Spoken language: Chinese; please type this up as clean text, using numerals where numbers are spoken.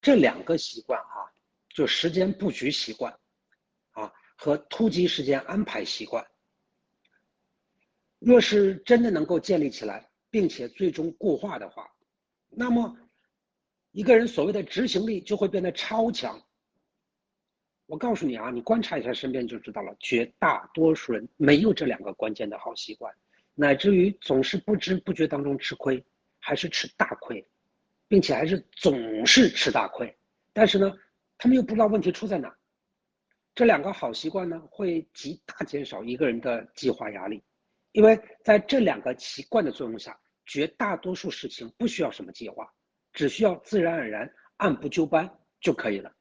这两个习惯啊，就时间布局习惯啊和突击时间安排习惯，若是真的能够建立起来，并且最终固化的话，那么一个人所谓的执行力就会变得超强。我告诉你啊，你观察一下身边就知道了，绝大多数人没有这两个关键的好习惯，乃至于总是不知不觉当中吃亏，还是吃大亏，并且还是总是吃大亏。但是呢，他们又不知道问题出在哪。这两个好习惯呢，会极大减少一个人的计划压力，因为在这两个习惯的作用下，绝大多数事情不需要什么计划，只需要自然而然按部就班就可以了。